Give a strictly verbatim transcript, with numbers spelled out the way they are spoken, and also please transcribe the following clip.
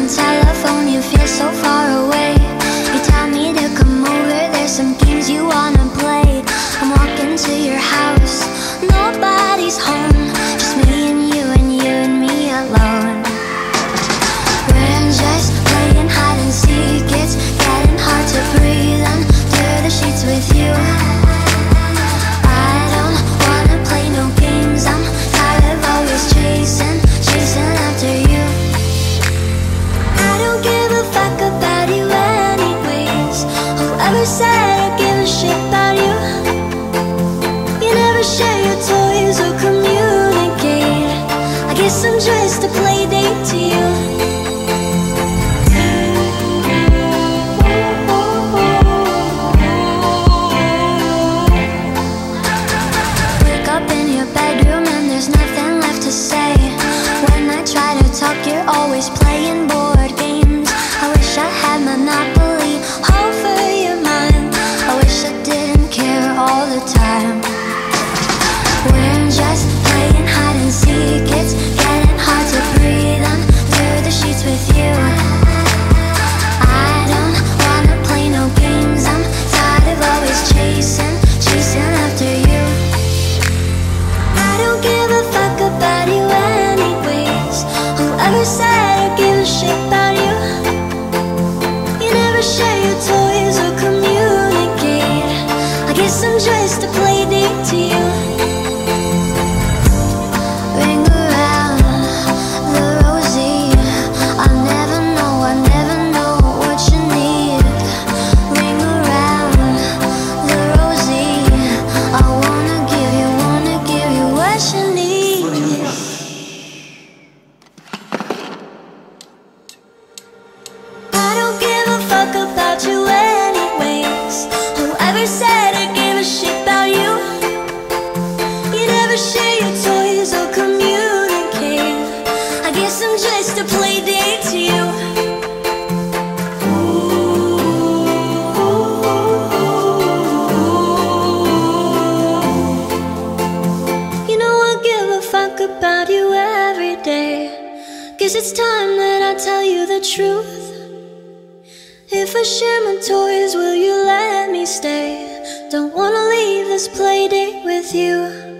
telephone, you feel so far away. You tell me to come over, there's some games you wanna play. I'm walking to your house, nobody's home, just me and you and you and me alone. We're just playing hide and seek, it's getting hard to breathe under the sheets with you. I don't wanna play no games, I'm tired of always chasing, chasing after you. I don't give a fuck about you anyways. Whoever said I give a shit about you? You never share your toys or communicate. I guess I'm just a play date to you. Wake up in your bedroom and there's nothing left to say. When I try to talk, you're always playing board games. I wish I had Monopoly over your mind. I wish I didn't care all the time. We're just playing hide and seek, it's getting hard to breathe under the sheets with you. I don't wanna play no games, I'm tired of always chasing, chasing after you. I don't give a fuck about you anyways. Whoever said I give a shit about you? You never share your toys or communicate. I guess I'm just a play date to you. Ring around the rosy, I never know, I never know what you need. Ring around the rosy, I wanna give you, wanna give you what you need. I don't give a fuck about you anyways. Whoever said I give a shit about you? You never share your toys or communicate. I guess I'm just a play date to you. You know I give a fuck about you every day. Guess it's time that I tell you the truth. If I share my toys, will you let me stay? Don't wanna leave this play date with you.